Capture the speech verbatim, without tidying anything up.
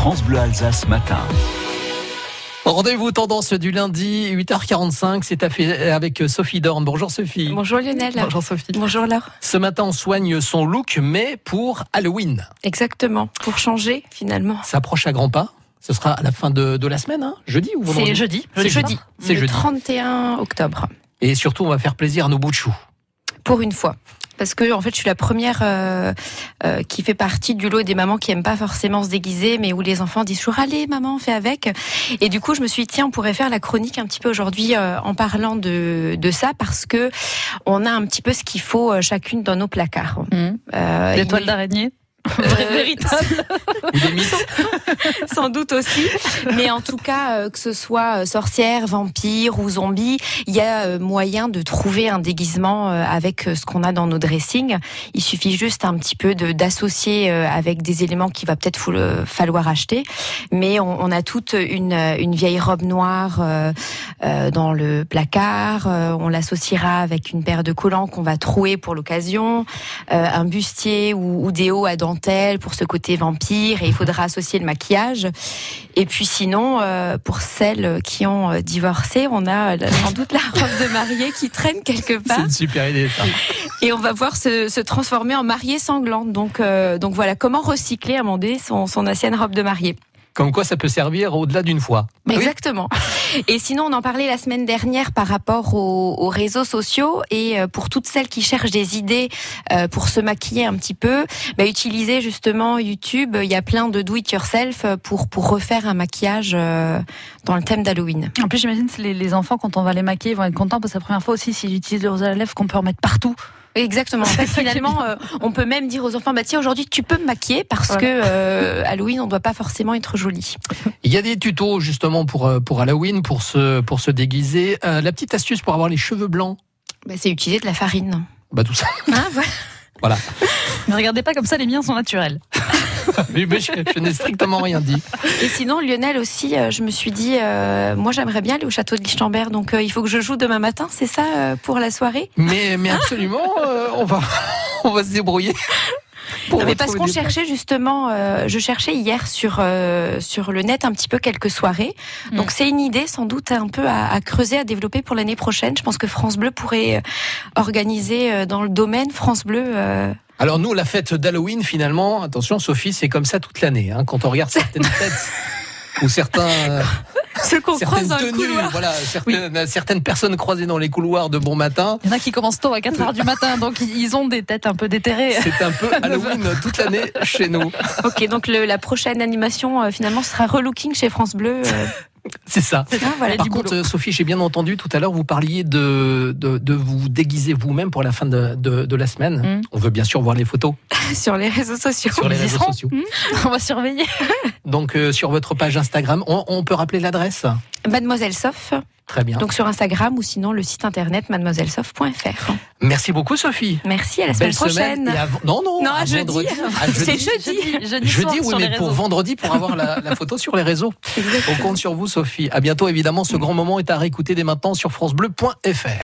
France Bleu Alsace matin. Rendez-vous tendance du lundi, huit heures quarante-cinq, c'est avec Sophie Dorn. Bonjour Sophie. Bonjour Lionel. Bonjour Sophie. Bonjour Laure. Ce matin, on soigne son look, mais pour Halloween. Exactement, pour changer finalement. Ça approche à grands pas. Ce sera à la fin de, de la semaine, hein, jeudi ou vendredi ? C'est jeudi. C'est jeudi. C'est le jeudi. trente et un octobre. Et surtout, on va faire plaisir à nos bouts de chou. Pour une fois. Parce que en fait, je suis la première euh, euh, qui fait partie du lot des mamans qui aiment pas forcément se déguiser, mais où les enfants disent toujours allez maman, fais avec. Et du coup, je me suis dit tiens, on pourrait faire la chronique un petit peu aujourd'hui euh, en parlant de de ça parce que on a un petit peu ce qu'il faut euh, chacune dans nos placards. Mmh. Euh, Des toiles d'araignée. Euh, Véritable. Ou des mythes. Sans doute aussi, mais en tout cas, euh, que ce soit euh, sorcière, vampire ou zombie, il y a euh, moyen de trouver un déguisement euh, avec euh, ce qu'on a dans nos dressings. Il suffit juste un petit peu de d'associer euh, avec des éléments qu'il va peut-être faut, falloir acheter, mais on, on a toute une, une vieille robe noire euh, euh, dans le placard, euh, on l'associera avec une paire de collants qu'on va trouer pour l'occasion, euh, un bustier ou, ou des hauts à dentelle pour ce côté vampire, et il faudra associer le maquillage. Et puis sinon, euh, pour celles qui ont euh, divorcé, on a euh, sans doute la robe de mariée qui traîne quelque part. C'est une super idée, ça. Et on va voir se, se transformer en mariée sanglante. Donc, euh, donc voilà, comment recycler, amender son, son ancienne robe de mariée. Comme quoi, ça peut servir au-delà d'une fois. Exactement. Oui. Et sinon, on en parlait la semaine dernière par rapport aux, aux réseaux sociaux. Et pour toutes celles qui cherchent des idées euh, pour se maquiller un petit peu, bah, utilisez justement YouTube. Il y a plein de do-it-yourself pour, pour refaire un maquillage euh, dans le thème d'Halloween. En plus, j'imagine que les, les enfants, quand on va les maquiller, vont être contents parce que c'est la première fois aussi s'ils utilisent le rouge à lèvres qu'on peut remettre partout. Exactement. En fait, finalement, euh, on peut même dire aux enfants, bah tiens, aujourd'hui tu peux me maquiller parce voilà. que euh, Halloween, on ne doit pas forcément être joli. Il y a des tutos justement pour pour Halloween, pour se pour se déguiser. Euh, la petite astuce pour avoir les cheveux blancs, bah, c'est utiliser de la farine. Bah tout ça. Hein, voilà. Voilà. Ne regardez pas comme ça, les miens sont naturels. Oui, mais je, je n'ai strictement rien dit. Et sinon, Lionel aussi, euh, je me suis dit, euh, moi j'aimerais bien aller au château de Lichtenberg, donc euh, il faut que je joue demain matin, c'est ça euh, pour la soirée ? Mais, mais absolument, euh, on va, on va se débrouiller. Non, mais parce qu'on cherchait justement, euh, je cherchais hier sur euh, sur le net un petit peu quelques soirées. Mmh. Donc c'est une idée sans doute un peu à, à creuser, à développer pour l'année prochaine. Je pense que France Bleu pourrait organiser euh, dans le domaine France Bleu. Euh... Alors nous, la fête d'Halloween, finalement, attention Sophie, c'est comme ça toute l'année. Hein, quand on regarde certaines fêtes ou certains... Euh... Ceux qu'on croise dans tenues, le couloir. Voilà, certaines, oui. certaines personnes croisées dans les couloirs de bon matin. Il y en a qui commencent tôt à quatre heures du matin, donc ils ont des têtes un peu déterrées. C'est un peu Halloween toute l'année chez nous. Ok, donc le, la prochaine animation euh, finalement sera relooking chez France Bleu. Euh... C'est ça. Ah, voilà, Par contre, boulot. Sophie, j'ai bien entendu tout à l'heure, vous parliez de, de, de vous déguiser vous-même pour la fin de, de, de la semaine. Mmh. On veut bien sûr voir les photos. Sur les réseaux sociaux. Sur les réseaux sociaux. Mmh. On va surveiller. Donc, euh, sur votre page Instagram, on, on peut rappeler l'adresse ? Mademoiselle Sof. Très bien. Donc sur Instagram ou sinon le site internet mademoiselle sof point f r. Merci beaucoup Sophie. Merci, à la semaine Belle prochaine. Semaine avant... Non, non, non à jeudi. vendredi. À jeudi. C'est jeudi. Jeudi, jeudi, jeudi oui, mais pour réseaux. vendredi, pour avoir la, la photo sur les réseaux. Exactement. On compte sur vous Sophie. À bientôt évidemment, ce grand moment est à réécouter dès maintenant sur francebleu point f r.